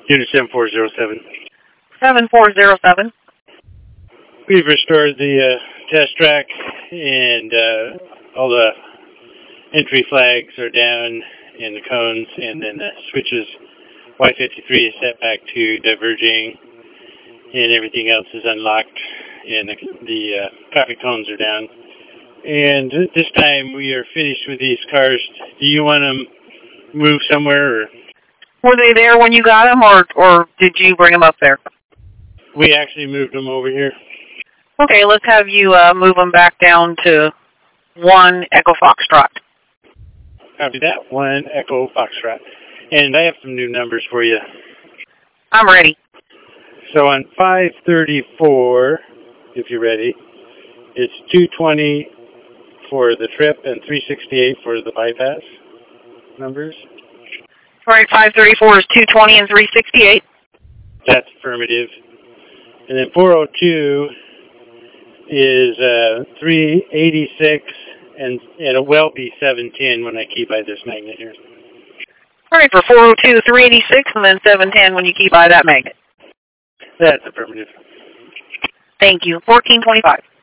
Unit 7407. 7407. We've restored the test track, and all the entry flags are down in the cones, and then the switches Y53 is set back to diverging, and everything else is unlocked, and the traffic cones are down. And this time we are finished with these cars. Do you want to move somewhere? Or? Were they there when you got them, or did you bring them up there? We actually moved them over here. Okay, let's have you move them back down to 1 Echo Foxtrot. Copy that. 1 Echo Foxtrot. And I have some new numbers for you. I'm ready. So on 534, if you're ready, it's 220 for the trip and 368 for the bypass numbers. All right, 534 is 220 and 368. That's affirmative. And then 402 is 386, and it'll well be 710 when I keep by this magnet here. All right, for 402, 386, and then 710 when you keep by that magnet. That's affirmative. Thank you. 1425.